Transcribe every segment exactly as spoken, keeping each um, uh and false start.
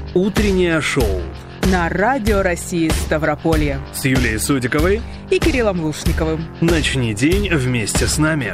Утреннее шоу на Радио России Ставрополье с Юлией Судиковой и Кириллом Лушниковым. Начни день вместе с нами.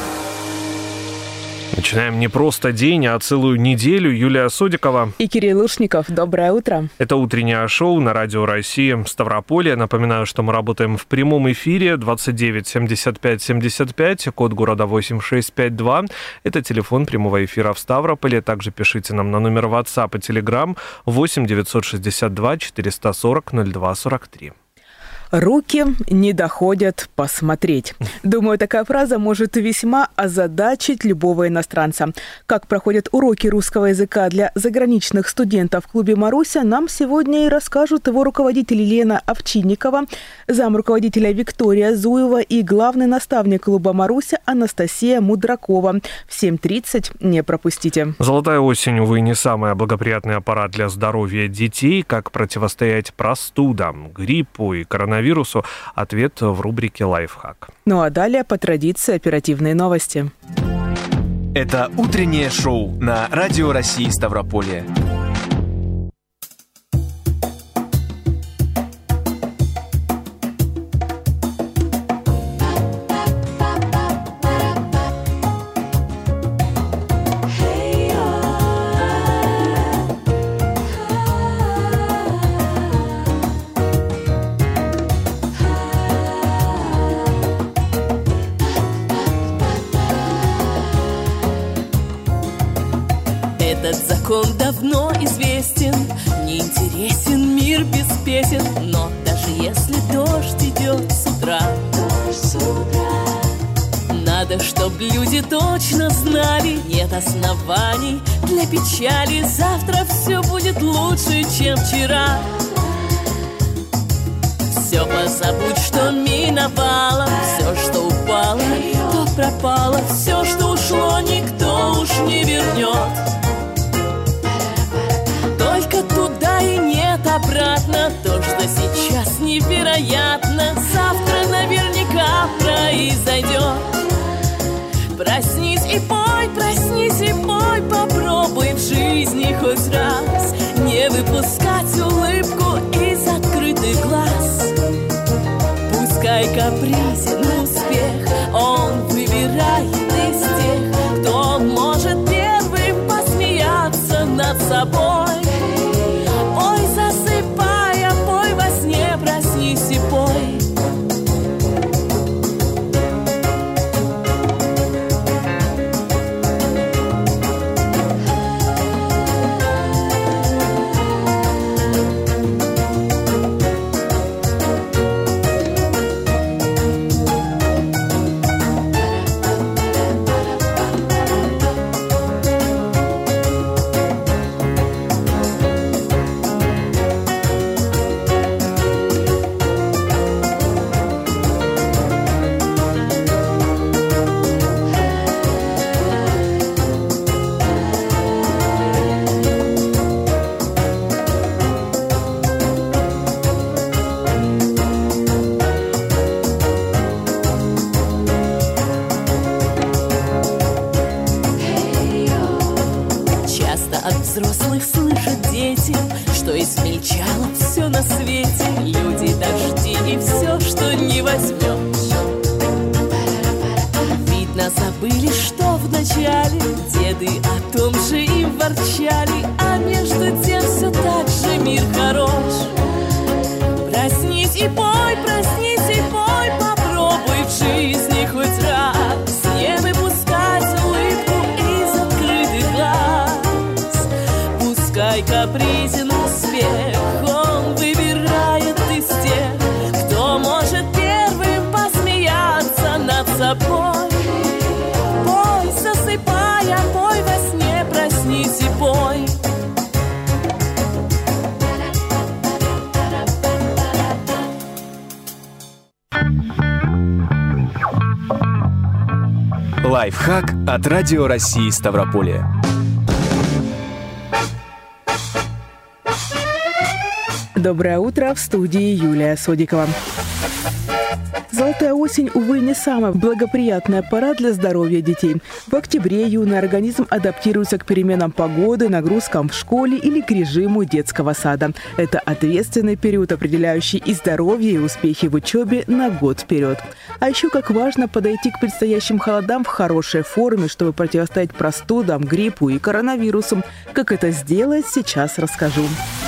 Начинаем не просто день, а целую неделю. Юлия Судикова и Кирилл Лушников. Доброе утро. Это утреннее шоу на Радио России Ставрополье. Напоминаю, что мы работаем в прямом эфире двадцать девять семьдесят пять семьдесят пять, код города восемь шесть пять два. Это телефон прямого эфира в Ставрополе. Также пишите нам на номер WhatsApp и Telegram восемь девятьсот шестьдесят два четыреста сорок ноль два сорок три. Руки не доходят посмотреть. Думаю, такая фраза может весьма озадачить любого иностранца. Как проходят уроки русского языка для заграничных студентов в клубе «Маруся», нам сегодня и расскажут его руководитель Елена Овчинникова, замруководителя Виктория Зуева и главный наставник клуба «Маруся» Анастасия Мудракова. В семь тридцать не пропустите. Золотая осень, увы, не самый благоприятный аппарат для здоровья детей. Как противостоять простудам, гриппу и коронавирусу? Вирусу. Ответ в рубрике «Лайфхак». Ну а далее по традиции оперативные новости. Это утреннее шоу на Радио России Ставрополье. Этот закон давно известен, неинтересен мир без песен. Но даже если дождь идет с утра, дождь с утра, надо, чтоб люди точно знали, нет оснований для печали. Завтра все будет лучше, чем вчера. Все позабудь, что миновало, все, что упало, то пропало. Все, что ушло, никто уж не вернет. Только туда и нет обратно. То, что сейчас невероятно, завтра наверняка произойдет. Проснись и пой, проснись и пой, попробуй в жизни хоть раз не выпускать улыбку из открытых глаз. Пускай капризен успех, он выбирает из тех, кто может первым посмеяться над собой. Ой, засыпая, пой во сне, проснись и пой. Взрослых слышат дети, что измельчало все на свете. Люди, дожди и все, что не возьмешь. Видно, забыли, что вначале деды о том же и ворчали, а между тем все так же мир хорош. Проснись и пой, проснись и пой, попробуй в жизни хоть раз не выпускать улыбку из открытых глаз. Пускай капризен успех, он выбирает из тех, кто может первым посмеяться над собой. Пой, засыпая, пой во сне, проснись и пой. Лайфхак от Радио России Ставрополье. Доброе утро, в студии Юлия Содикова. Золотая осень, увы, не самая благоприятная пора для здоровья детей. В октябре юный организм адаптируется к переменам погоды, нагрузкам в школе или к режиму детского сада. Это ответственный период, определяющий и здоровье, и успехи в учебе на год вперед. А еще как важно подойти к предстоящим холодам в хорошей форме, чтобы противостоять простудам, гриппу и коронавирусам. Как это сделать, сейчас расскажу.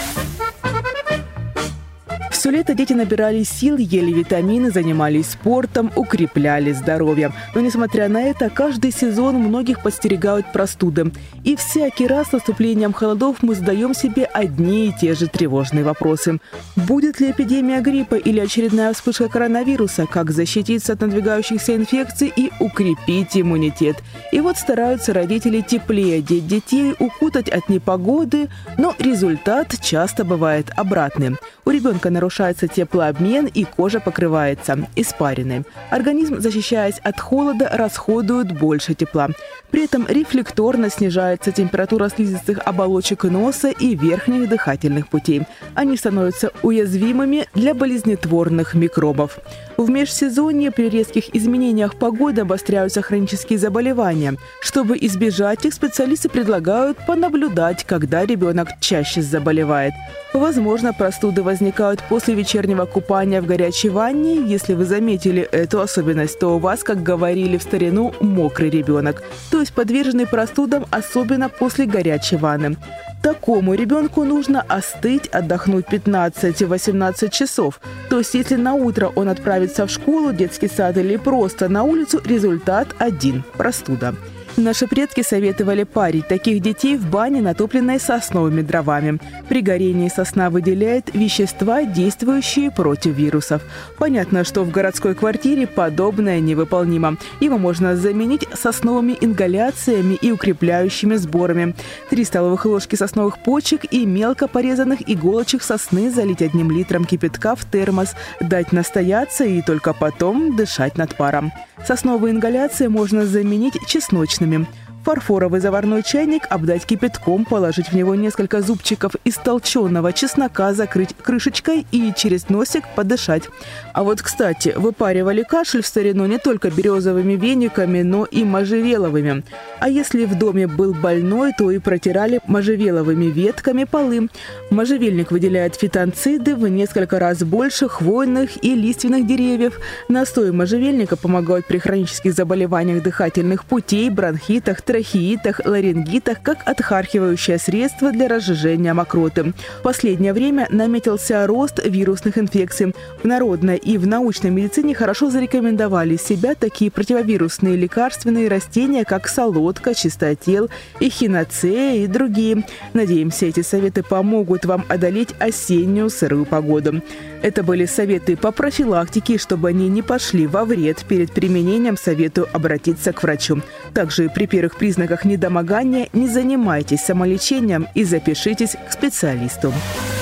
Все лето дети набирали сил, ели витамины, занимались спортом, укрепляли здоровье. Но, несмотря на это, каждый сезон многих подстерегают простуды. И всякий раз с наступлением холодов мы задаем себе одни и те же тревожные вопросы. Будет ли эпидемия гриппа или очередная вспышка коронавируса? Как защититься от надвигающихся инфекций и укрепить иммунитет? И вот стараются родители теплее одеть детей, укутать от непогоды, но результат часто бывает обратным. У ребенка нарушается теплообмен, и кожа покрывается испариной. Организм, защищаясь от холода, расходует больше тепла. При этом рефлекторно снижается температура слизистых оболочек носа и верхних дыхательных путей. Они становятся уязвимыми для болезнетворных микробов. В межсезонье при резких изменениях погоды обостряются хронические заболевания. Чтобы избежать их, специалисты предлагают понаблюдать, когда ребенок чаще заболевает. Возможно, простуды возникают после вечернего купания в горячей ванне. Если вы заметили эту особенность, то у вас, как говорили в старину, мокрый ребенок, то есть подверженный простудам, особенно после горячей ванны. Такому ребенку нужно остыть, отдохнуть пятнадцать-восемнадцать часов. То есть, если на утро он отправится в школу, детский сад или просто на улицу, результат один – простуда. Наши предки советовали парить таких детей в бане, натопленной сосновыми дровами. При горении сосна выделяет вещества, действующие против вирусов. Понятно, что в городской квартире подобное невыполнимо. Его можно заменить сосновыми ингаляциями и укрепляющими сборами. Три столовых ложки сосновых почек и мелко порезанных иголочек сосны залить одним литром кипятка в термос, дать настояться и только потом дышать над паром. Сосновые ингаляции можно заменить чесночными. Фарфоровый заварной чайник обдать кипятком, положить в него несколько зубчиков из толченого чеснока, закрыть крышечкой и через носик подышать. А вот, кстати, выпаривали кашель в старину не только березовыми вениками, но и можжевеловыми. А если в доме был больной, то и протирали можжевеловыми ветками полы. Можжевельник выделяет фитонциды в несколько раз больше хвойных и лиственных деревьев. Настои можжевельника помогают при хронических заболеваниях дыхательных путей, бронхитах, трахеитах, ларингитах, как отхаркивающее средство для разжижения мокроты. В последнее время наметился рост вирусных инфекций. В народной и в научной медицине хорошо зарекомендовали себя такие противовирусные лекарственные растения, как солодка, чистотел, эхиноцея и другие. Надеемся, эти советы помогут вам одолеть осеннюю сырую погоду. Это были советы по профилактике, чтобы они не пошли во вред. Перед применением советую обратиться к врачу. Также при первых признаках недомогания не занимайтесь самолечением и запишитесь к специалисту.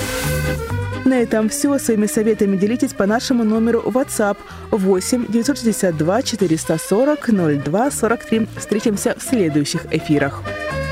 На этом все. Своими советами делитесь по нашему номеру WhatsApp восемь девятьсот шестьдесят два четыреста сорок ноль два сорок три. Встретимся в следующих эфирах.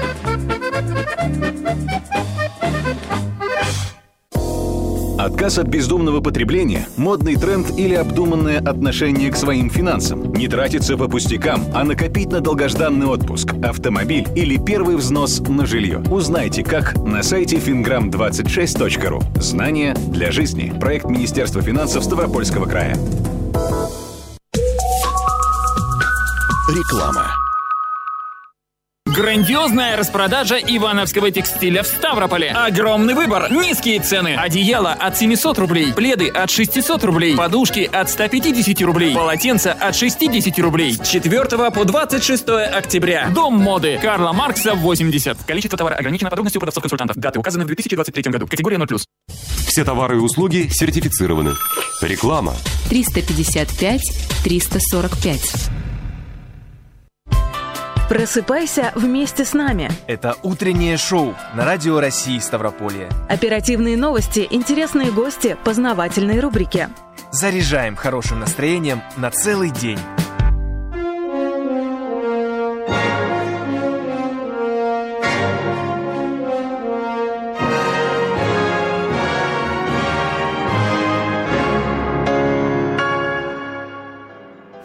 Отказ от бездумного потребления, модный тренд или обдуманное отношение к своим финансам. Не тратиться по пустякам, а накопить на долгожданный отпуск, автомобиль или первый взнос на жилье. Узнайте, как на сайте финграм двадцать шесть точка ру. Знания для жизни. Проект Министерства финансов Ставропольского края. Реклама. Грандиозная распродажа ивановского текстиля в Ставрополе. Огромный выбор, низкие цены. Одеяло от семисот рублей, пледы от шестисот рублей, подушки от ста пятидесяти рублей, полотенца от шестидесяти рублей. С четвёртого по двадцать шестое октября. Дом моды. Карла Маркса, восемьдесят. Количество товара ограничено, подробности у продавцов-консультантов. Даты указаны в две тысячи двадцать третьем году. Категория ноль плюс. Все товары и услуги сертифицированы. Реклама. триста пятьдесят пять триста сорок пять. Просыпайся вместе с нами. Это утреннее шоу на Радио России Ставрополье. Оперативные новости, интересные гости, познавательные рубрики. Заряжаем хорошим настроением на целый день.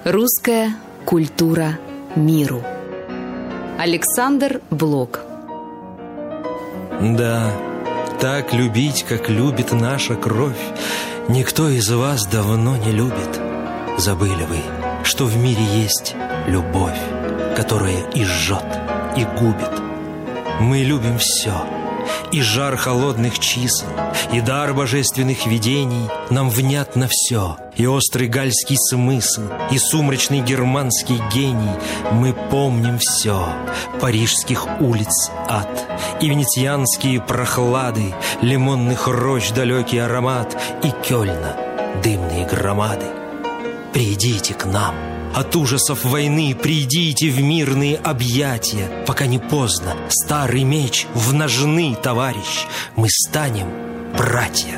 Русская культура миру. Александр Блок. Да, так любить, как любит наша кровь, никто из вас давно не любит. Забыли вы, что в мире есть любовь, которая и жжет, и губит. Мы любим все, и жар холодных чисел, и дар божественных видений. Нам внятно все, и острый гальский смысл, и сумрачный германский гений. Мы помним все, парижских улиц ад, и венецианские прохлады, лимонных рощ далекий аромат, и Кёльна дымные громады. Придите к нам. От ужасов войны придите в мирные объятия, пока не поздно. Старый меч в ножны, товарищ. Мы станем братья.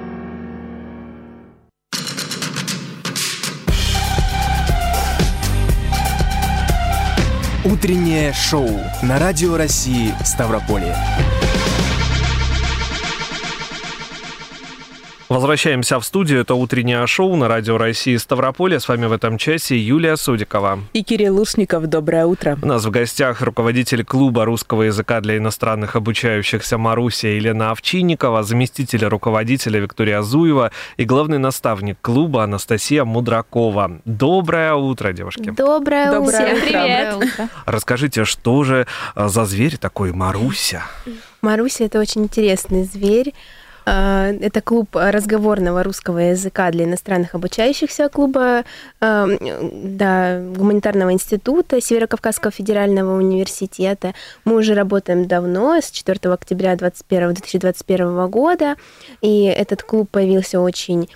Утреннее шоу на Радио России Ставрополье. Возвращаемся в студию. Это утреннее шоу на Радио России Ставрополье. С вами в этом часе Юлия Судикова. И Кирилл Лушников. Доброе утро. У нас в гостях руководитель клуба русского языка для иностранных обучающихся Маруся Елена Овчинникова, заместитель руководителя Виктория Зуева и главный наставник клуба Анастасия Мудракова. Доброе утро, девушки. Доброе, Доброе утро. утро. Привет. Утро. Расскажите, что же за зверь такой Маруся? Маруся — это очень интересный зверь. Это клуб разговорного русского языка для иностранных обучающихся, клуба да, гуманитарного института Северо-Кавказского федерального университета. Мы уже работаем давно, с четвёртого октября две тысячи двадцать первого года, и этот клуб появился очень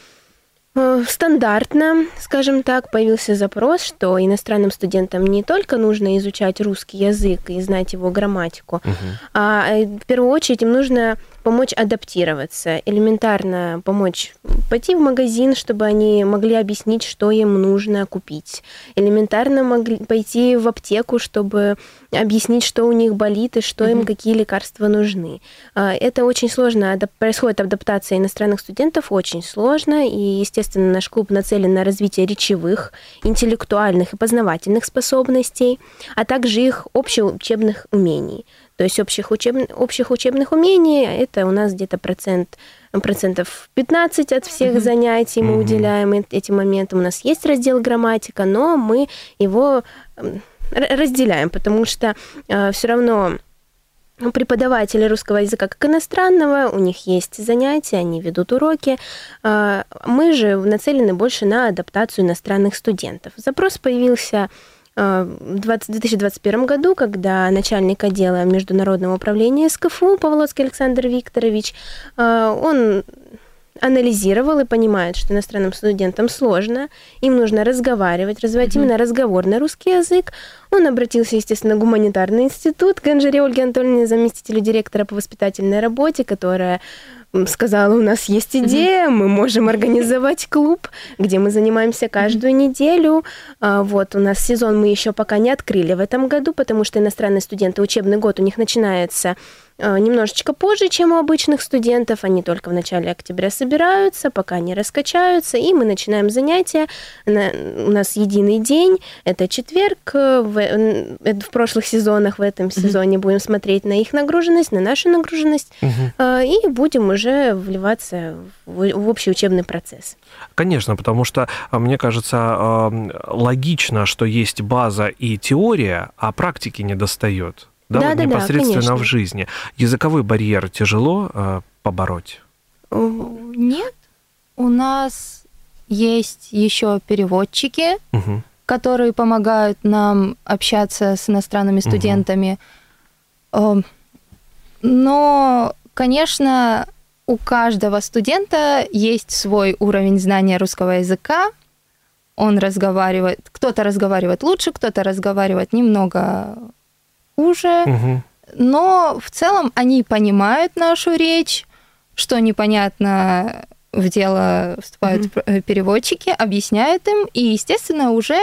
стандартно, скажем так, появился запрос, что иностранным студентам не только нужно изучать русский язык и знать его грамматику, uh-huh. а в первую очередь им нужно помочь адаптироваться, элементарно помочь пойти в магазин, чтобы они могли объяснить, что им нужно купить, элементарно могли пойти в аптеку, чтобы объяснить, что у них болит и что uh-huh. им какие лекарства нужны. Это очень сложно, происходит адаптация иностранных студентов очень сложно, и, естественно, наш клуб нацелен на развитие речевых, интеллектуальных и познавательных способностей, а также их общеучебных умений. То есть общих, учеб... общих учебных умений – это у нас где-то процент, процентов пятнадцать от всех mm-hmm. занятий мы mm-hmm. уделяем этим моментам. У нас есть раздел грамматика, но мы его разделяем, потому что э, все равно преподаватели русского языка как иностранного, у них есть занятия, они ведут уроки. Мы же нацелены больше на адаптацию иностранных студентов. Запрос появился в две тысячи двадцать первом году, когда начальник отдела международного управления СКФУ Павлоцкий Александр Викторович, он анализировал и понимает, что иностранным студентам сложно, им нужно разговаривать, развивать mm-hmm. именно разговорный русский язык. Он обратился, естественно, в гуманитарный институт к Ганжере Ольге Анатольевне, заместителю директора по воспитательной работе, которая сказала, у нас есть идея, mm-hmm. мы можем организовать клуб, где мы занимаемся каждую mm-hmm. неделю. Вот, у нас сезон мы еще пока не открыли в этом году, потому что иностранные студенты, учебный год у них начинается немножечко позже, чем у обычных студентов. Они только в начале октября собираются, пока они раскачаются, и мы начинаем занятия. У нас единый день, это четверг. В, в прошлых сезонах, в этом сезоне mm-hmm. будем смотреть на их нагруженность, на нашу нагруженность, mm-hmm. и будем уже вливаться в, в общий учебный процесс. Конечно, потому что, мне кажется, логично, что есть база и теория, а практики не достает. Да, да, вот да, непосредственно да, в жизни. Языковой барьер тяжело э, побороть? Нет. У нас есть еще переводчики, угу. которые помогают нам общаться с иностранными студентами. Угу. Но, конечно, у каждого студента есть свой уровень знания русского языка. Он разговаривает, кто-то разговаривает лучше, кто-то разговаривает немного хуже, угу. но в целом они понимают нашу речь, что непонятно, в дело вступают угу. переводчики, объясняют им, и, естественно, уже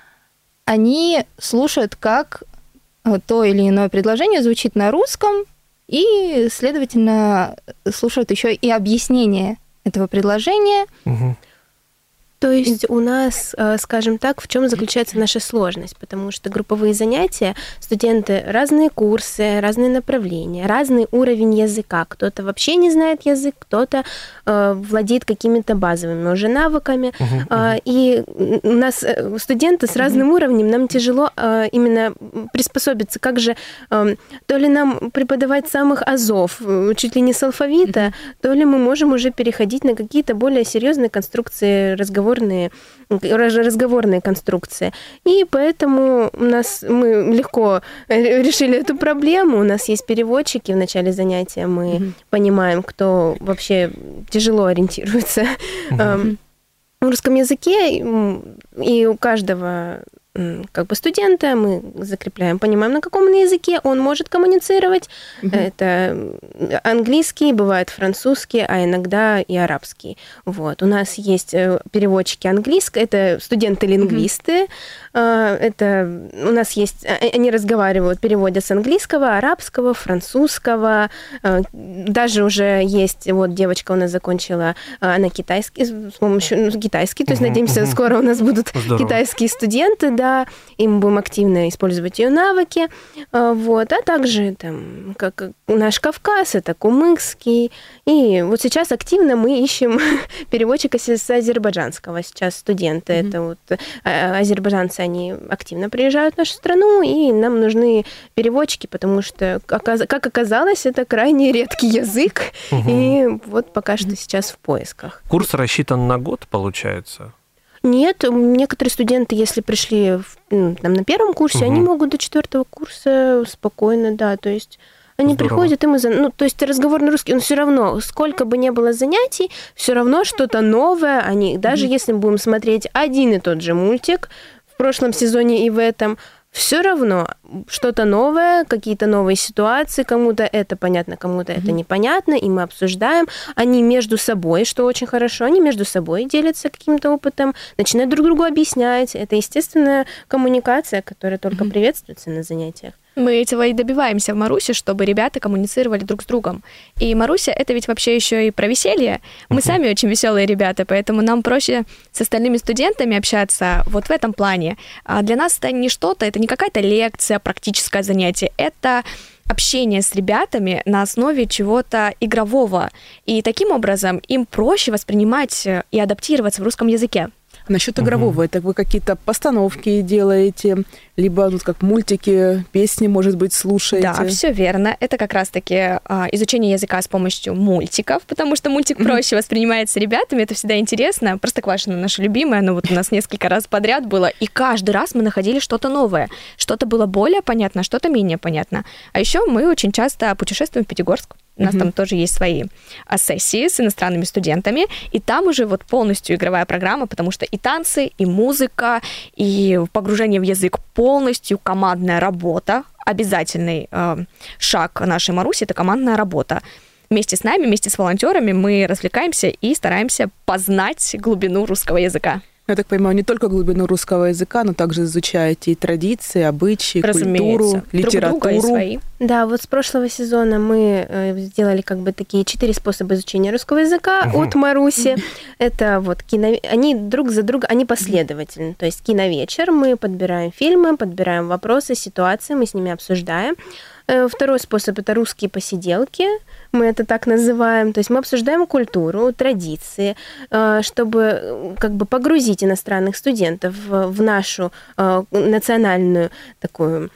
они слушают, как то или иное предложение звучит на русском, и, следовательно, слушают еще и объяснение этого предложения. Угу. То есть у нас, скажем так, в чем заключается наша сложность? Потому что групповые занятия, студенты, разные курсы, разные направления, разный уровень языка. Кто-то вообще не знает язык, кто-то э, владеет какими-то базовыми уже навыками. Uh-huh, uh-huh. И у нас студенты с разным uh-huh. уровнем, нам тяжело э, именно приспособиться. Как же, э, то ли нам преподавать самых азов, чуть ли не с алфавита, uh-huh. то ли мы можем уже переходить на какие-то более серьезные конструкции разговора, разговорные конструкции. И поэтому у нас мы легко решили эту проблему. У нас есть переводчики в начале занятия. Мы mm-hmm. понимаем, кто вообще тяжело ориентируется mm-hmm. в русском языке. И у каждого как бы студента мы закрепляем, понимаем, на каком языке он может коммуницировать. Mm-hmm. Это английский, бывает французский, а иногда и арабский. Вот. У нас есть переводчики английского, это студенты-лингвисты. Mm-hmm. Это у нас есть, они разговаривают, переводят с английского, арабского, французского. Даже уже есть, вот девочка у нас закончила, она китайский, с помощью китайский, то есть, mm-hmm. надеемся, скоро у нас будут Здорово. Китайские студенты, да, и мы будем активно использовать ее навыки, вот, а также там, как наш Кавказ, это кумыкский, и вот сейчас активно мы ищем переводчика с азербайджанского, сейчас студенты, mm-hmm. это вот азербайджанцы, они активно приезжают в нашу страну, и нам нужны переводчики, потому что, как оказалось, это крайне редкий язык, mm-hmm. и вот пока что сейчас в поисках. Курс рассчитан на год, получается? Нет, некоторые студенты, если пришли в, ну, там, на первом курсе, угу. они могут до четвертого курса спокойно, да, то есть они Здорово. Приходят, и мы, ну, то есть разговорный русский, но все равно, сколько бы ни было занятий, все равно что-то новое, они, даже угу. если мы будем смотреть один и тот же мультик в прошлом сезоне и в этом, все равно что-то новое, какие-то новые ситуации, кому-то это понятно, кому-то mm-hmm. это непонятно, и мы обсуждаем. Они между собой, что очень хорошо, они между собой делятся каким-то опытом, начинают друг другу объяснять. Это естественная коммуникация, которая только mm-hmm. приветствуется на занятиях. Мы этого и добиваемся в Марусе, чтобы ребята коммуницировали друг с другом. И Маруся — это ведь вообще еще и про веселье. Мы uh-huh. сами очень веселые ребята, поэтому нам проще с остальными студентами общаться вот в этом плане. А для нас это не что-то, это не какая-то лекция, практическое занятие, это общение с ребятами на основе чего-то игрового. И таким образом им проще воспринимать и адаптироваться в русском языке. Насчет игрового, угу. это вы какие-то постановки делаете, либо ну, как мультики, песни, может быть, слушаете? Да, все верно. Это как раз-таки а, изучение языка с помощью мультиков, потому что мультик угу. проще воспринимается ребятами, это всегда интересно. Простоквашино наша любимая, но вот у нас несколько раз подряд было, и каждый раз мы находили что-то новое. Что-то было более понятно, что-то менее понятно. А еще мы очень часто путешествуем в Пятигорск. У нас mm-hmm. там тоже есть свои сессии с иностранными студентами, и там уже вот полностью игровая программа, потому что и танцы, и музыка, и погружение в язык полностью, командная работа. Обязательный э, шаг нашей Маруси — это командная работа. Вместе с нами, вместе с волонтерами мы развлекаемся и стараемся познать глубину русского языка. Я так понимаю, не только глубину русского языка, но также изучаете и традиции, обычаи, культуру, литературу. И свои. Да, вот с прошлого сезона мы сделали как бы такие четыре способа изучения русского языка угу. от Маруси. Это вот кино... Они друг за друга, они последовательны. То есть киновечер, мы подбираем фильмы, подбираем вопросы, ситуации, мы с ними обсуждаем. Второй способ – это русские посиделки, мы это так называем. То есть мы обсуждаем культуру, традиции, чтобы как бы погрузить иностранных студентов в нашу национальную такую,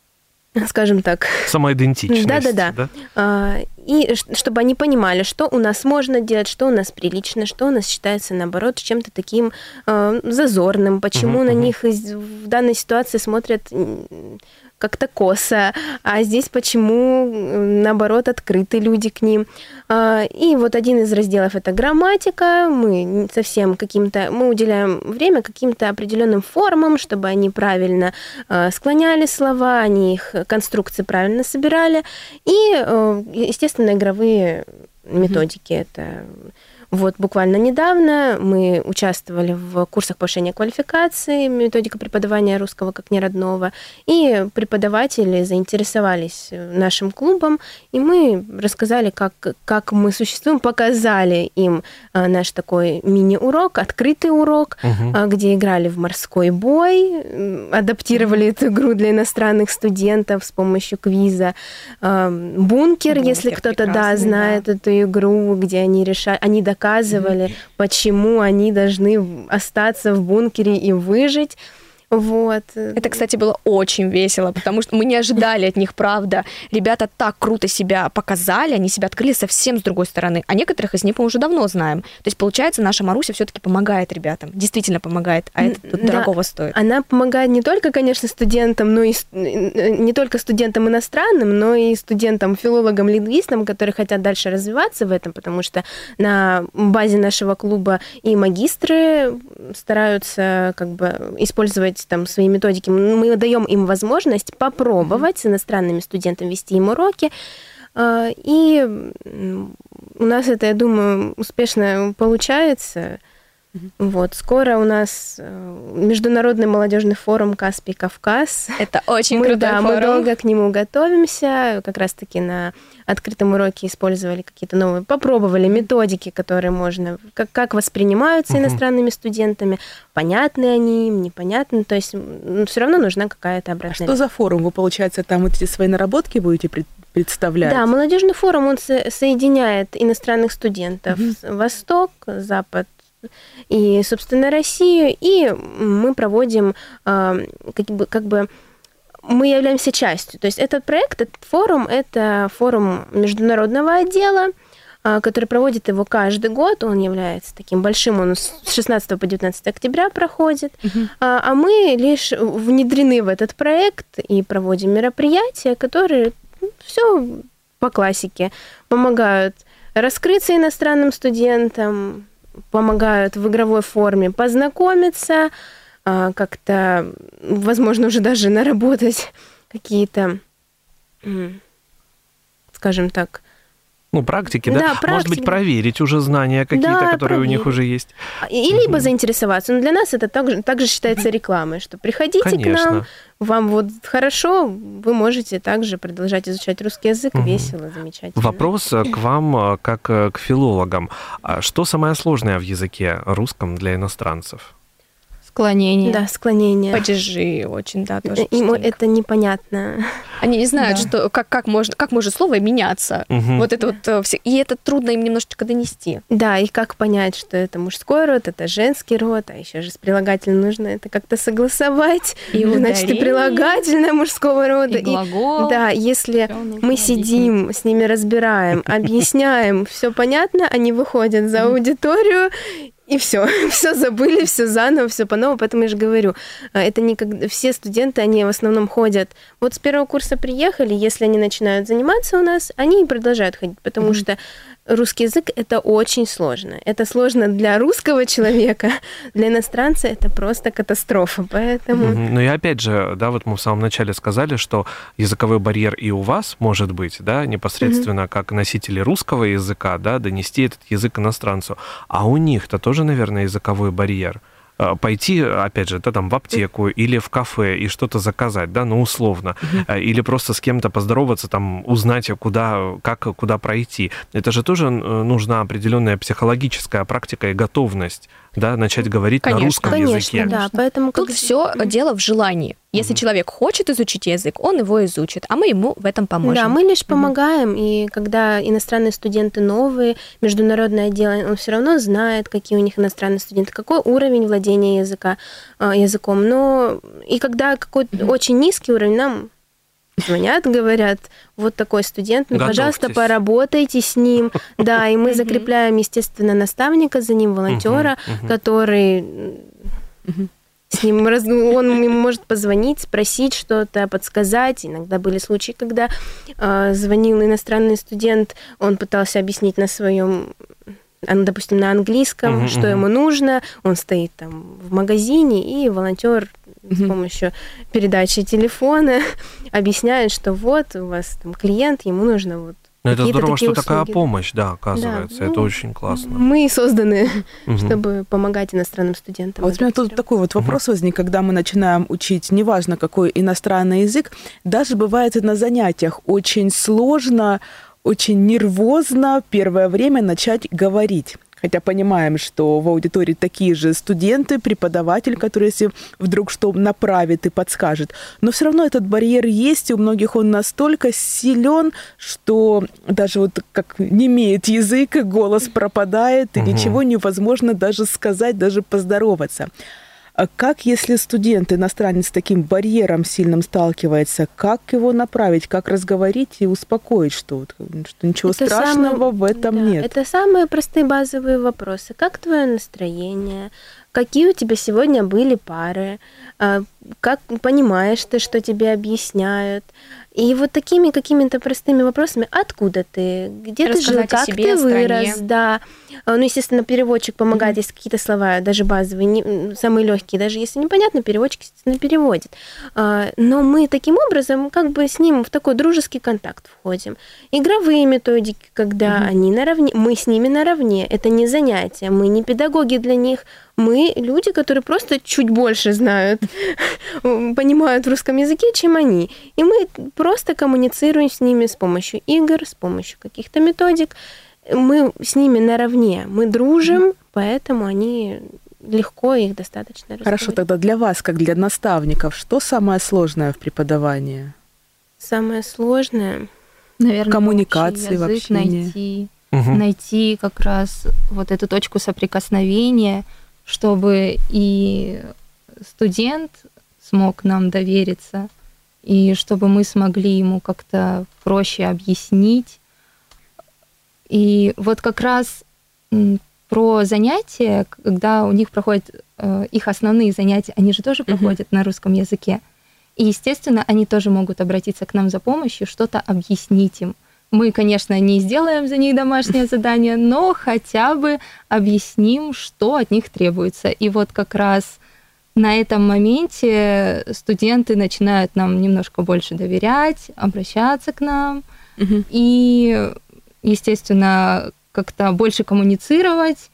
скажем так... Самоидентичность. Да-да-да. Да? И чтобы они понимали, что у нас можно делать, что у нас прилично, что у нас считается, наоборот, чем-то таким зазорным, почему uh-huh, на uh-huh. них в данной ситуации смотрят... как-то косо, а здесь почему, наоборот, открыты люди к ним. И вот один из разделов – это грамматика. Мы совсем каким-то, мы уделяем время каким-то определенным формам, чтобы они правильно склоняли слова, они их конструкции правильно собирали. И, естественно, игровые методики – это... Вот буквально недавно мы участвовали в курсах повышения квалификации, методика преподавания русского как неродного, и преподаватели заинтересовались нашим клубом, и мы рассказали, как, как мы существуем, показали им наш такой мини-урок, открытый урок, угу. где играли в морской бой, адаптировали угу. эту игру для иностранных студентов с помощью квиза. Бункер, Бункер если кто-то да, знает да. эту игру, где они решали, они доказывали, mm-hmm. почему они должны остаться в бункере и выжить. Вот. Это, кстати, было очень весело, потому что мы не ожидали от них, правда. Ребята так круто себя показали, они себя открыли совсем с другой стороны. А некоторых из них мы уже давно знаем. То есть, получается, наша Маруся все-таки помогает ребятам, действительно помогает, а это тут да, дорогого стоит. Она помогает не только, конечно, студентам, но и не только студентам иностранным, но и студентам, филологам, лингвистам, которые хотят дальше развиваться в этом, потому что на базе нашего клуба и магистры стараются как бы использовать там свои методики, мы даем им возможность попробовать mm-hmm. с иностранными студентами вести им уроки, и у нас это, я думаю, успешно получается. Mm-hmm. Вот. Скоро у нас Международный молодежный форум «Каспий-Кавказ». Это очень мы, крутой да, форум. Мы долго к нему готовимся, как раз-таки на открытом уроке использовали какие-то новые, попробовали методики, которые можно, как, как воспринимаются uh-huh. иностранными студентами, понятны они им, непонятны, то есть все равно нужна какая-то обратная. А что за форум? Вы, получается, там вот эти свои наработки будете представлять? Да, молодежный форум, он со- соединяет иностранных студентов, uh-huh. Восток, Запад, и, собственно, Россию, и мы проводим э, как бы, как бы мы являемся частью. То есть этот проект, этот форум, это форум международного отдела, который проводит его каждый год. Он является таким большим, он с шестнадцатого по девятнадцатое октября проходит. Uh-huh. А мы лишь внедрены в этот проект и проводим мероприятия, которые все по классике помогают раскрыться иностранным студентам, помогают в игровой форме познакомиться, как-то, возможно, уже даже наработать какие-то, скажем так... Ну, практики, да? да практики. Может быть, проверить уже знания какие-то, да, которые проверить. у них уже есть. И либо угу. заинтересоваться. Но для нас это также, также считается рекламой, что приходите Конечно. К нам, вам вот хорошо, вы можете также продолжать изучать русский язык, угу. весело, замечательно. Вопрос к вам, как к филологам. Что самое сложное в языке русском для иностранцев? Склонение. Да, склонение. Падежи очень, да, тоже. Им это непонятно. Они не знают, да. что, как, как, можно, как может слово меняться. Угу. Вот это вот все. И это трудно им немножечко донести. Да, и как понять, что это мужской род, это женский род, а еще же с прилагательным нужно это как-то согласовать. И значит, и прилагательное мужского рода. И глагол. И, да, если мы сидим, с ними разбираем, объясняем, все понятно, они выходят за аудиторию, и все, все забыли, все заново, все по новому. Поэтому я же говорю, это не как... все студенты, они в основном ходят. Вот с первого курса приехали, если они начинают заниматься у нас, они и продолжают ходить, потому mm-hmm. что русский язык это очень сложно. Это сложно для русского человека, для иностранца это просто катастрофа. Поэтому. Mm-hmm. Ну и опять же, да, вот мы в самом начале сказали, что языковой барьер и у вас может быть, да, непосредственно mm-hmm. как носители русского языка, да, донести этот язык иностранцу, а у них-то тоже, наверное, языковой барьер. Пойти, опять же, да, там в аптеку или в кафе и что-то заказать, да, ну, условно, uh-huh. или просто с кем-то поздороваться, там, узнать, куда, как, куда пройти. Это же тоже нужна определенная психологическая практика и готовность, да, начать говорить конечно, на русском конечно, языке. Да, поэтому тут все дело в желании. Если mm-hmm. человек хочет изучить язык, он его изучит, а мы ему в этом поможем. Да, мы лишь помогаем, mm-hmm. и когда иностранные студенты новые, международное отдел, он все равно знает, какие у них иностранные студенты, какой уровень владения языка, языком. Но и когда какой-то mm-hmm. очень низкий уровень, нам звонят, говорят, вот такой студент, ну, пожалуйста, поработайте с ним. Да, и мы закрепляем, естественно, наставника за ним, волонтера, который... С ним он ему может позвонить, спросить что-то, подсказать. Иногда были случаи, когда э, звонил иностранный студент, он пытался объяснить на своем, допустим, на английском, uh-huh, что uh-huh. ему нужно. Он стоит там в магазине, и волонтер uh-huh. с помощью передачи телефона объясняет, что вот у вас там клиент, ему нужно вот Но это здорово, что услуги. Такая помощь, да, оказывается. Да, это ну, очень классно. Мы созданы, угу. чтобы помогать иностранным студентам. А вот у меня тут такой вот вопрос угу. возник, когда мы начинаем учить, неважно какой иностранный язык, даже бывает на занятиях очень сложно, очень нервозно первое время начать говорить. Хотя понимаем, что в аудитории такие же студенты, преподаватель, который, если вдруг что направит и подскажет. Но все равно этот барьер есть, и у многих он настолько силен, что даже вот как не имеет язык, голос пропадает, и угу. ничего невозможно даже сказать, даже поздороваться. А как, если студент, иностранец с таким барьером сильным сталкивается, как его направить, как разговорить и успокоить, что, что ничего это страшного самые, в этом да, нет? Это самые простые базовые вопросы. Как твое настроение? Какие у тебя сегодня были пары? Как понимаешь ты, что тебе объясняют? И вот такими какими-то простыми вопросами: откуда ты, где ты жил, как ты вырос, да. Ну, естественно, переводчик помогает, mm-hmm. если какие-то слова, даже базовые, не, самые легкие, даже если непонятно, переводчик, естественно, переводит. Но мы таким образом как бы с ним в такой дружеский контакт входим. Игровые методики, когда mm-hmm. они наравне, мы с ними наравне, это не занятия, мы не педагоги для них, мы люди, которые просто чуть больше знают, понимают в русском языке, чем они. И мы просто коммуницируем с ними с помощью игр, с помощью каких-то методик. Мы с ними наравне, мы дружим, поэтому они легко, их достаточно разговаривать. Хорошо, тогда для вас, как для наставников, что самое сложное в преподавании? Самое сложное? Наверное, коммуникации вообще. Найти, угу. найти как раз вот эту точку соприкосновения, чтобы и студент смог нам довериться, и чтобы мы смогли ему как-то проще объяснить. И вот как раз про занятия, когда у них проходят их основные занятия, они же тоже проходят uh-huh. на русском языке. И, естественно, они тоже могут обратиться к нам за помощью, что-то объяснить им. Мы, конечно, не сделаем за них домашнее задание, но хотя бы объясним, что от них требуется. И вот как раз на этом моменте студенты начинают нам немножко больше доверять, обращаться к нам. Uh-huh. И, естественно, как-то больше коммуницировать.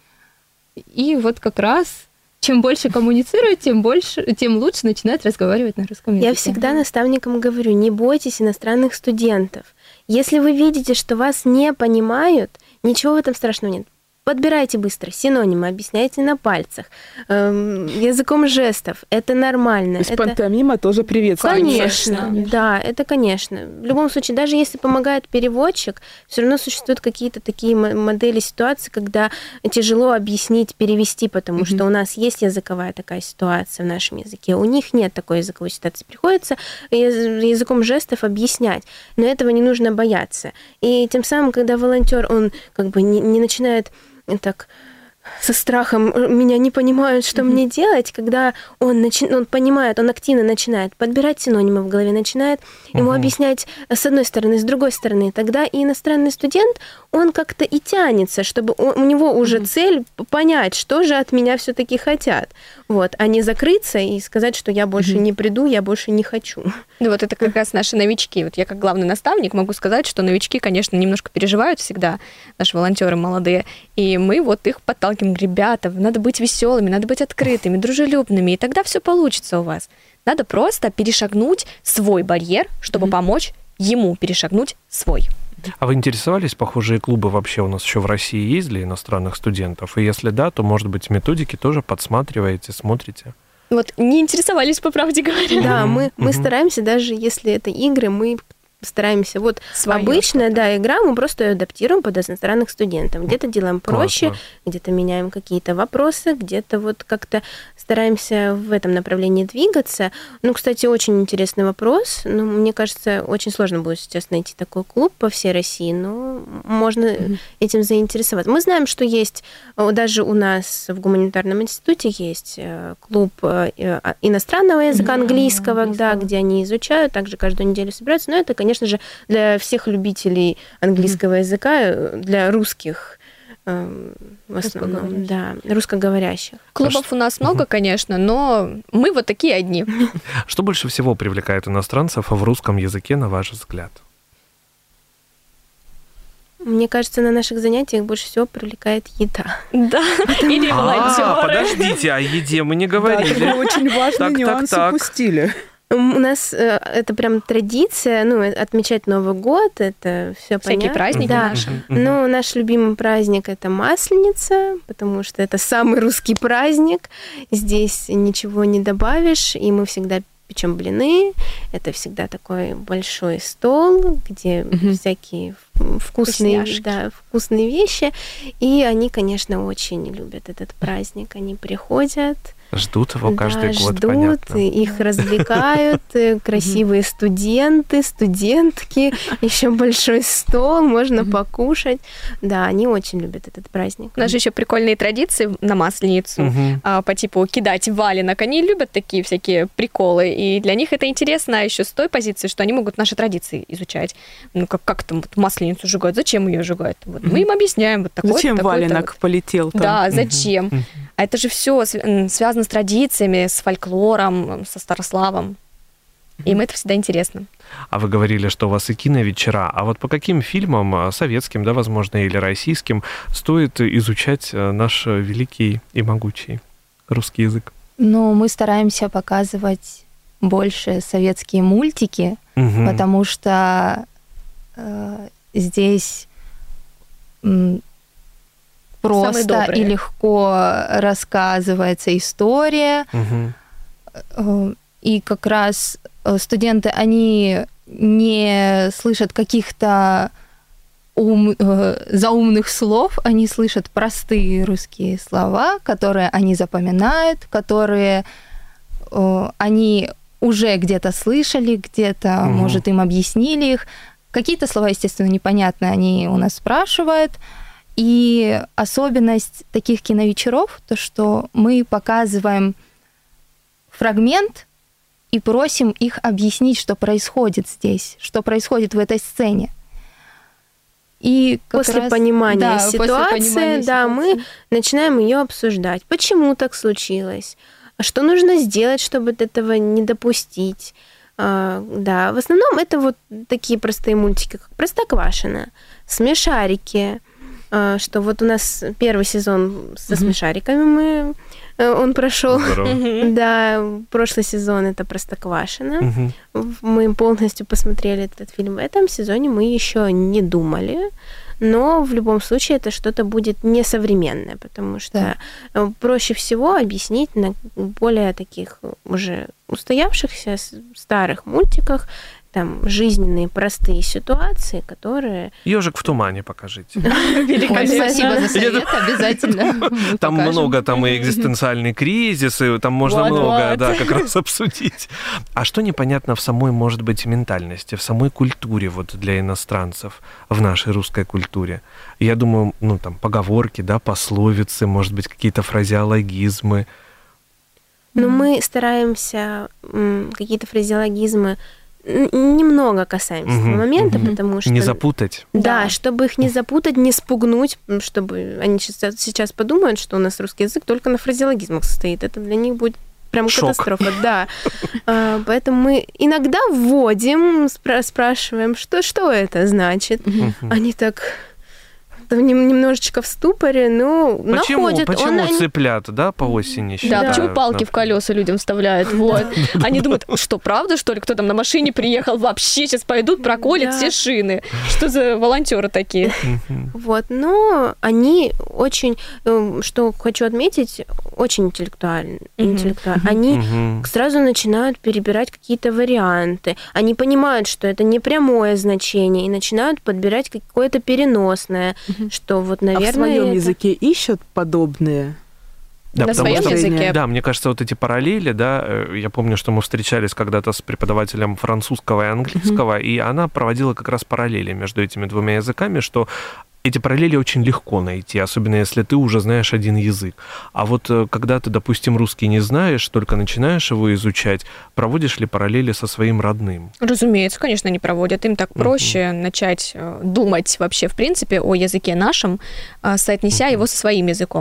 И вот как раз чем больше коммуницировать, тем больше, тем лучше начинают разговаривать на русском языке. Я всегда наставникам говорю: не бойтесь иностранных студентов. Если вы видите, что вас не понимают, ничего в этом страшного нет. Подбирайте быстро синонимы, объясняйте на пальцах, эм, языком жестов. Это нормально. То есть это... пантомима тоже приветствуется. Конечно, конечно, да, это конечно. В любом случае, даже если помогает переводчик, все равно существуют какие-то такие модели ситуации, когда тяжело объяснить, перевести, потому mm-hmm. что у нас есть языковая такая ситуация в нашем языке, у них нет такой языковой ситуации. Приходится языком жестов объяснять, но этого не нужно бояться. И тем самым, когда волонтер, он как бы не, не начинает так со страхом, меня не понимают, что mm-hmm. мне делать, когда он, начи... он понимает, он активно начинает подбирать синонимы в голове, начинает mm-hmm. ему объяснять с одной стороны, с другой стороны, тогда и иностранный студент, он как-то и тянется, чтобы он, у него уже mm-hmm. цель понять, что же от меня все-таки хотят, вот, а не закрыться и сказать, что я больше mm-hmm. не приду, я больше не хочу. Ну вот это как раз наши новички. Вот я как главный наставник могу сказать, что новички, конечно, немножко переживают всегда, наши волонтеры молодые, и мы вот их подталкиваем. Ребята, надо быть веселыми, надо быть открытыми, дружелюбными, и тогда все получится у вас. Надо просто перешагнуть свой барьер, чтобы mm-hmm. помочь ему перешагнуть свой. А вы интересовались, похожие клубы вообще у нас еще в России есть для иностранных студентов? И если да, то, может быть, методики тоже подсматриваете, смотрите? Вот не интересовались, по правде говоря. Да, мы, мы mm-hmm. стараемся, даже если это игры, мы стараемся. Вот своё обычная, что-то. Да, игра, мы просто ее адаптируем под иностранных студентов. Где-то делаем проще, классно. Где-то меняем какие-то вопросы, где-то вот как-то стараемся в этом направлении двигаться. Ну, кстати, очень интересный вопрос. Ну, мне кажется, очень сложно будет сейчас найти такой клуб по всей России, но можно mm-hmm. этим заинтересоваться. Мы знаем, что есть, даже у нас в гуманитарном институте есть клуб иностранного языка, mm-hmm. английского, mm-hmm. да, где они изучают, также каждую неделю собираются. Но это, конечно, Конечно же, для всех любителей английского mm-hmm. языка, для русских э, в основном, да, русскоговорящих. Клубов у нас много, конечно, но мы вот такие одни. Что больше всего привлекает иностранцев в русском языке, на ваш взгляд? Мне кажется, на наших занятиях больше всего привлекает еда. Да, или волонтёры. А, подождите, о еде мы не говорили. Да, очень важный нюанс упустили. У нас э, это прям традиция, ну, отмечать Новый год, это все понятно. Всякие праздники да. наши. Но наш любимый праздник — это Масленица, потому что это самый русский праздник. Здесь ничего не добавишь, и мы всегда печем блины. Это всегда такой большой стол, где mm-hmm. всякие вкусные, да, вкусные вещи. И они, конечно, очень любят этот праздник. Они приходят. Ждут его каждый да, год, ждут, понятно. Их развлекают, красивые студенты, студентки, еще большой стол, можно покушать. Да, они очень любят этот праздник. У нас же еще прикольные традиции на Масленицу по типу кидать валенок. Они любят такие всякие приколы, и для них это интересно еще с той позиции, что они могут наши традиции изучать. Ну, как, как там вот Масленицу сжигают, зачем ее сжигают? Вот. Мы им объясняем. Вот такой-то, зачем такой-то. валенок полетел там? Да, зачем? А это же все связано с традициями, с фольклором, со Старославом. Им это всегда интересно. А вы говорили, что у вас и киновечера. А вот по каким фильмам, советским, да, возможно, или российским, стоит изучать наш великий и могучий русский язык? Ну, мы стараемся показывать больше советские мультики, угу. потому что э, здесь... М- просто и легко рассказывается история. Угу. И как раз студенты, они не слышат каких-то ум, заумных слов, они слышат простые русские слова, которые они запоминают, которые они уже где-то слышали, где-то, угу. может, им объяснили их. Какие-то слова, естественно, непонятные, они у нас спрашивают. И особенность таких киновечеров, то, что мы показываем фрагмент и просим их объяснить, что происходит здесь, что происходит в этой сцене. И после, раз, понимания да, ситуации, после понимания да, ситуации, мы начинаем ее обсуждать. Почему так случилось? Что нужно сделать, чтобы этого не допустить? А, да, в основном это вот такие простые мультики, как «Простоквашино», «Смешарики», что вот у нас первый сезон со смешариками мы, он прошел. Да, прошлый сезон это «Простоквашино». Мы полностью посмотрели этот фильм. В этом сезоне мы еще не думали, но в любом случае это что-то будет несовременное, потому что да. проще всего объяснить на более таких уже устоявшихся старых мультиках, там жизненные простые ситуации, которые... «Ёжик в тумане» покажите. Спасибо за совет, обязательно. Там много, там и экзистенциальный кризис, и там можно много, да, как раз обсудить. А что непонятно в самой, может быть, ментальности, в самой культуре вот для иностранцев, в нашей русской культуре? Я думаю, ну, там, поговорки, да, пословицы, может быть, какие-то фразеологизмы. Ну, мы стараемся какие-то фразеологизмы немного касаемся угу, этого момента, угу. потому что... Не запутать. Да, чтобы их не запутать, не спугнуть, чтобы они сейчас, сейчас подумают, что у нас русский язык только на фразеологизмах состоит. Это для них будет прям Шок. Катастрофа. Да. Поэтому мы иногда вводим, спрашиваем, что, что это значит. Угу. Они так... немножечко в ступоре, ну, почему? находят. Почему он, цыплят, да, по осени считают? Да, почему палки в колеса людям вставляют? Вот. Они думают, что, правда, что ли, кто там на машине приехал, вообще сейчас пойдут, проколят все шины. Что за волонтеры такие? Вот, но они очень, что хочу отметить, очень интеллектуальны. Они сразу начинают перебирать какие-то варианты. Они понимают, что это не прямое значение, и начинают подбирать какое-то переносное. Что вот, наверное, а в своем это... языке ищут подобные? Да, на своем что, языке. Да, мне кажется, вот эти параллели, да, я помню, что мы встречались когда-то с преподавателем французского и английского, mm-hmm. и она проводила как раз параллели между этими двумя языками, что эти параллели очень легко найти, особенно если ты уже знаешь один язык. А вот когда ты, допустим, русский не знаешь, только начинаешь его изучать, проводишь ли параллели со своим родным? Разумеется, конечно, не проводят. Им так проще uh-huh. начать думать вообще, в принципе, о языке нашем, соотнеся uh-huh. его со своим языком.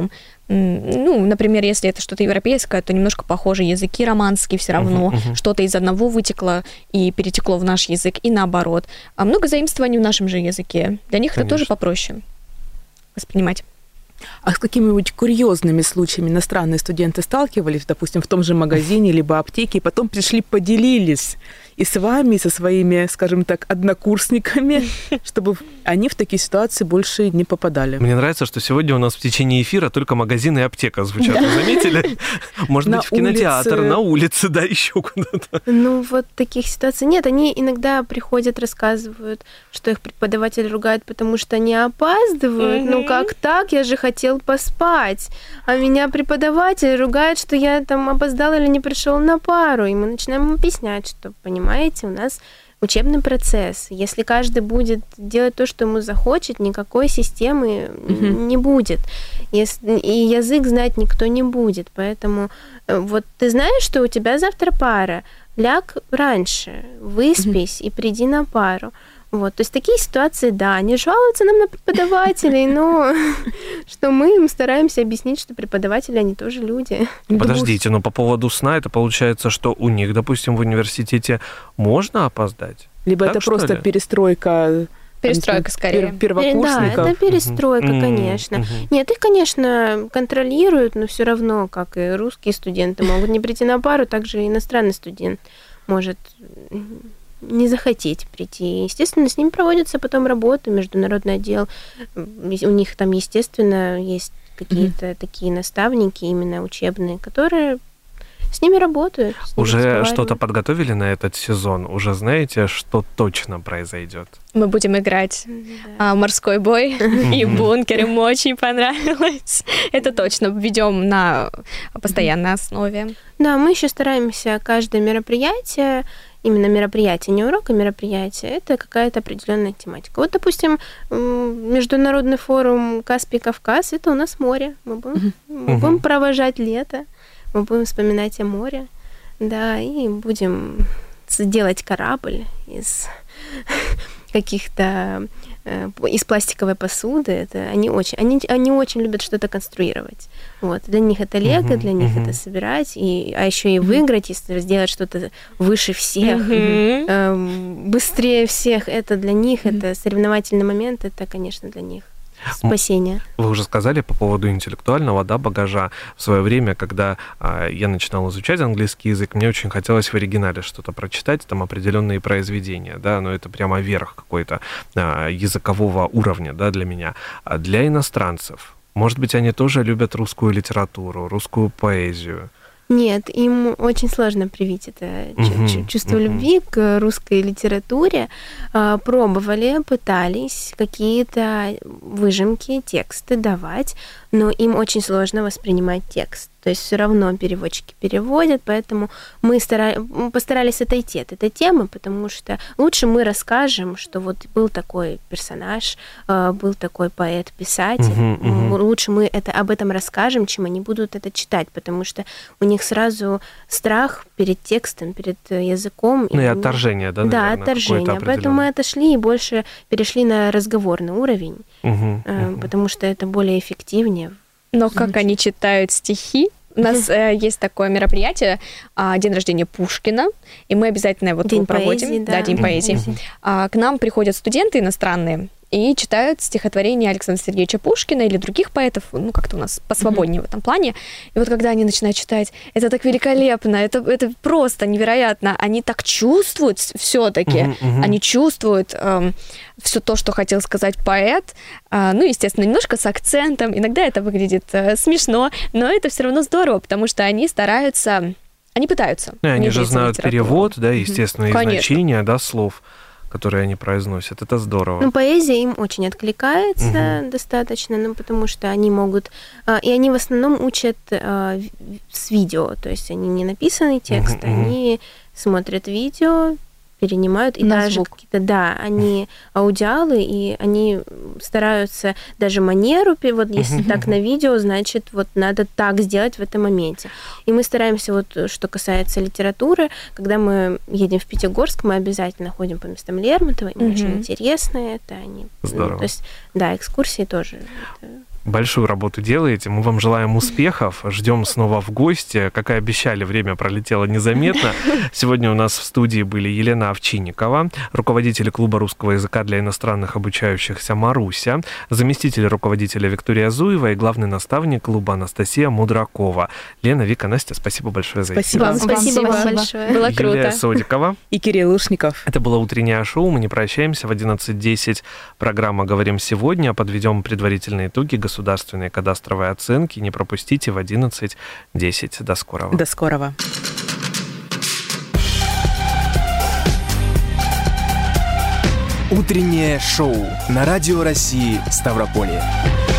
ну, например, если это что-то европейское, то немножко похожи языки романские все равно, uh-huh, uh-huh. что-то из одного вытекло и перетекло в наш язык, и наоборот. А много заимствований в нашем же языке. Для них Конечно. Это тоже попроще воспринимать. А с какими-нибудь курьезными случаями иностранные студенты сталкивались, допустим, в том же магазине либо аптеке, и потом пришли, поделились и с вами, и со своими, скажем так, однокурсниками, чтобы они в такие ситуации больше не попадали? Мне нравится, что сегодня у нас в течение эфира только магазины и аптека звучат. Вы заметили? Может быть, в кинотеатр, на улице, да, еще куда-то. Ну, вот таких ситуаций нет. Они иногда приходят, рассказывают, что их преподаватель ругает, потому что они опаздывают. Ну, как так? Я же хотел поспать. А меня преподаватель ругает, что я там опоздал или не пришел на пару. И мы начинаем объяснять, что, понимаете, у нас учебный процесс. Если каждый будет делать то, что ему захочет, никакой системы mm-hmm. не будет. Если, и язык знать никто не будет. Поэтому вот ты знаешь, что у тебя завтра пара, ляг раньше, выспись mm-hmm. и приди на пару. Вот, то есть такие ситуации, да, они жалуются нам на преподавателей, но что мы им стараемся объяснить, что преподаватели, они тоже люди. Подождите, но по поводу сна, это получается, что у них, допустим, в университете можно опоздать? Либо так, это просто ли? перестройка... Перестройка, скорее. Первокурсников. Да, это перестройка, uh-huh. конечно. Uh-huh. Нет, их, конечно, контролируют, но все равно, как и русские студенты могут не прийти на пару, также и иностранный студент может... не захотеть прийти. Естественно, с ним проводятся потом работы, международный отдел. У них там, естественно, есть какие-то mm-hmm. такие наставники именно учебные, которые с ними работают. С ними Уже что-то подготовили на этот сезон? Уже знаете, что точно произойдет? Мы будем играть а, морской бой и бункер. Им очень понравилось. Это точно. Ведем на постоянной основе. Да, мы еще стараемся каждое мероприятие, именно мероприятие, не урок, а мероприятие, это какая-то определенная тематика. Вот, допустим, международный форум Каспий-Кавказ, это у нас море. Мы будем, мы будем провожать лето, мы будем вспоминать о море, да, и будем делать корабль из каких-то из пластиковой посуды. Это они очень, они, они очень любят что-то конструировать. Вот. Для них это лего, uh-huh, для них uh-huh. это собирать, и, а еще и выиграть, если сделать что-то выше всех, uh-huh. э, быстрее всех. Это для них, uh-huh. это соревновательный момент, это, конечно, для них спасение. Вы уже сказали по поводу интеллектуального, да, багажа. В свое время, когда а, я начинал изучать английский язык, мне очень хотелось в оригинале что-то прочитать, там определенные произведения, да, но это прямо верх какой-то а, языкового уровня, да, для меня. А для иностранцев, может быть, они тоже любят русскую литературу, русскую поэзию? Нет, им очень сложно привить это uh-huh, чувство uh-huh. любви к русской литературе. Пробовали, пытались какие-то выжимки, тексты давать, но им очень сложно воспринимать текст. То есть все равно переводчики переводят, поэтому мы стара... постарались отойти от этой темы, потому что лучше мы расскажем, что вот был такой персонаж, был такой поэт-писатель. Uh-huh, uh-huh. Лучше мы это, об этом расскажем, чем они будут это читать, потому что у них сразу страх перед текстом, перед языком. Ну и, и отторжение, да, наверное? Да, отторжение. Поэтому мы отошли и больше перешли на разговорный уровень, uh-huh, uh-huh. потому что это более эффективнее. Но как они читают стихи? У нас э, есть такое мероприятие, э, день рождения Пушкина, и мы обязательно его день проводим. Поэзии, да. да, день поэзии. Э, к нам приходят студенты иностранные и читают стихотворения Александра Сергеевича Пушкина или других поэтов, ну, как-то у нас посвободнее mm-hmm. в этом плане. И вот когда они начинают читать, это так великолепно, это, это просто невероятно. Они так чувствуют все-таки, mm-hmm, mm-hmm. они чувствуют э, все то, что хотел сказать поэт. Э, ну, естественно, немножко с акцентом. Иногда это выглядит э, смешно, но это все равно здорово, потому что они стараются, они пытаются. Ну, они же знают перевод, да, естественно, mm-hmm. и значения, да, слов, которые они произносят. Это здорово. Ну, поэзия им очень откликается угу. достаточно, ну, потому что они могут... И они в основном учат а, с видео, то есть они не написанный текст, угу. они смотрят видео, перенимают, и на даже звук. какие-то, да, они аудиалы, и они стараются даже манеру, вот если uh-huh. так на видео, значит, вот надо так сделать в этом моменте. И мы стараемся, вот что касается литературы, когда мы едем в Пятигорск, мы обязательно ходим по местам Лермонтова, им uh-huh. очень интересно это. Они, Здорово. Ну, то есть, да, экскурсии тоже. Это... большую работу делаете. Мы вам желаем успехов. Ждем снова в гости. Как и обещали, время пролетело незаметно. Сегодня у нас в студии были Елена Овчинникова, руководитель клуба русского языка для иностранных обучающихся «Маруся», заместитель руководителя Виктория Зуева и главный наставник клуба Анастасия Мудракова. Лена, Вика, Настя, спасибо большое за эфир. Спасибо вам, спасибо, спасибо большое. Было круто. Юлия Содикова и Кирилл Ушников. Это было утреннее шоу. Мы не прощаемся. В одиннадцать десять программа «Говорим сегодня». Подведем предварительные итоги государственной кадастровой оценки. Не пропустите в одиннадцать десять. До скорого. До скорого. Утреннее шоу на Радио России Ставрополье.